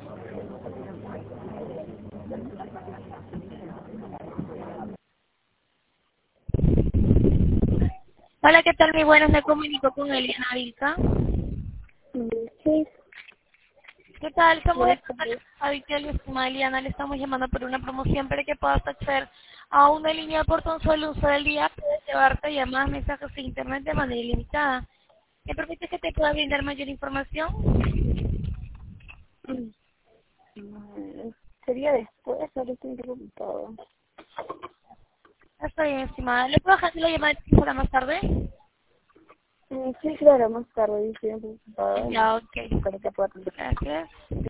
Hola, ¿qué tal? Muy buenas, me comunico con Eliana Vilca. Sí, ¿Qué tal? Somos de buenas tardes. Avitel y estimada Eliana, le estamos llamando por una promoción para que puedas acceder a una línea por tan solo uso del día. Puedes llevarte llamadas, mensajes de internet de manera ilimitada. ¿Me permite que te pueda brindar mayor información? Sería después, ahora estoy preocupado. Estoy bien, estimada. ¿Le puedo dejar la llamada para más tarde? Sí, claro, más tarde, estoy preocupada Ya, ok. para que pueda contestar. Gracias.